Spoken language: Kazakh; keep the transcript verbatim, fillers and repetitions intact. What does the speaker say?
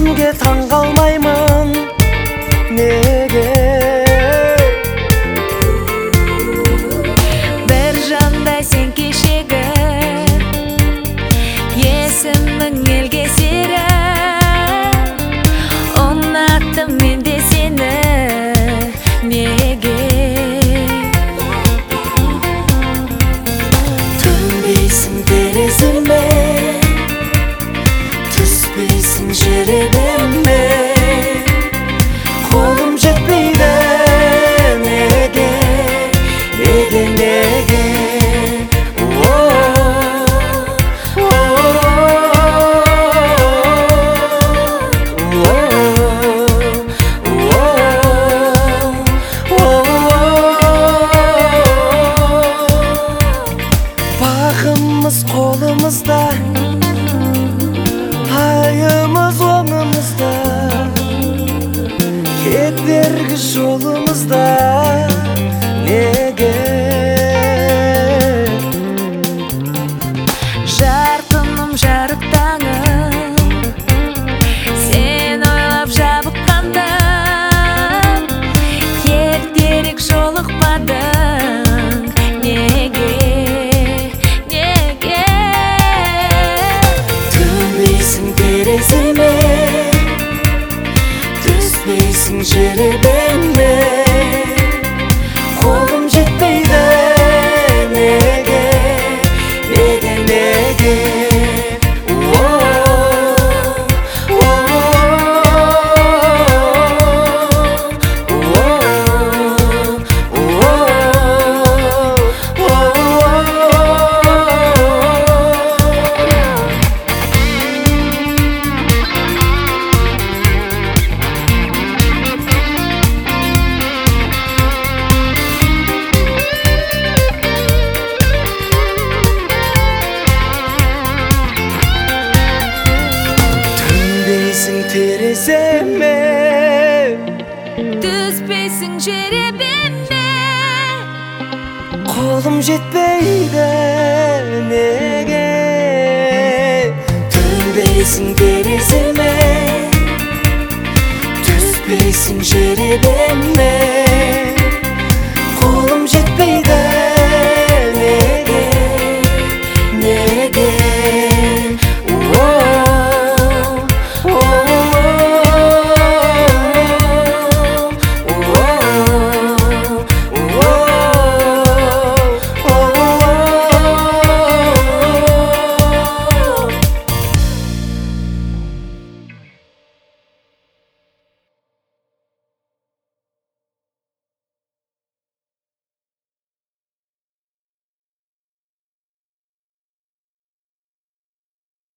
өзімге таң қалмаймын неге? Бір жандай сен кешегі есімнің елге сері, ұнаттым мен де сені неге? Төнбейсің тереземе, түспейсің жеребеме, қолым жетпейді неге, неге, неге? Бағымыз қолымызда, айымыз оңымызда, кедергі жолымызда неге? Жарқыным, жарық таңым, сен ойлап жабыққанда ертерек жолықпадың неге, неге? Төнбейсің тереземе, түспейсің жеребеме, қолым жетпейді неге, неге, неге? Тереземе, Түспейсің жеребеме, қолым жетпейді неге? Төнбейсің тереземе, түспейсің жеребеме,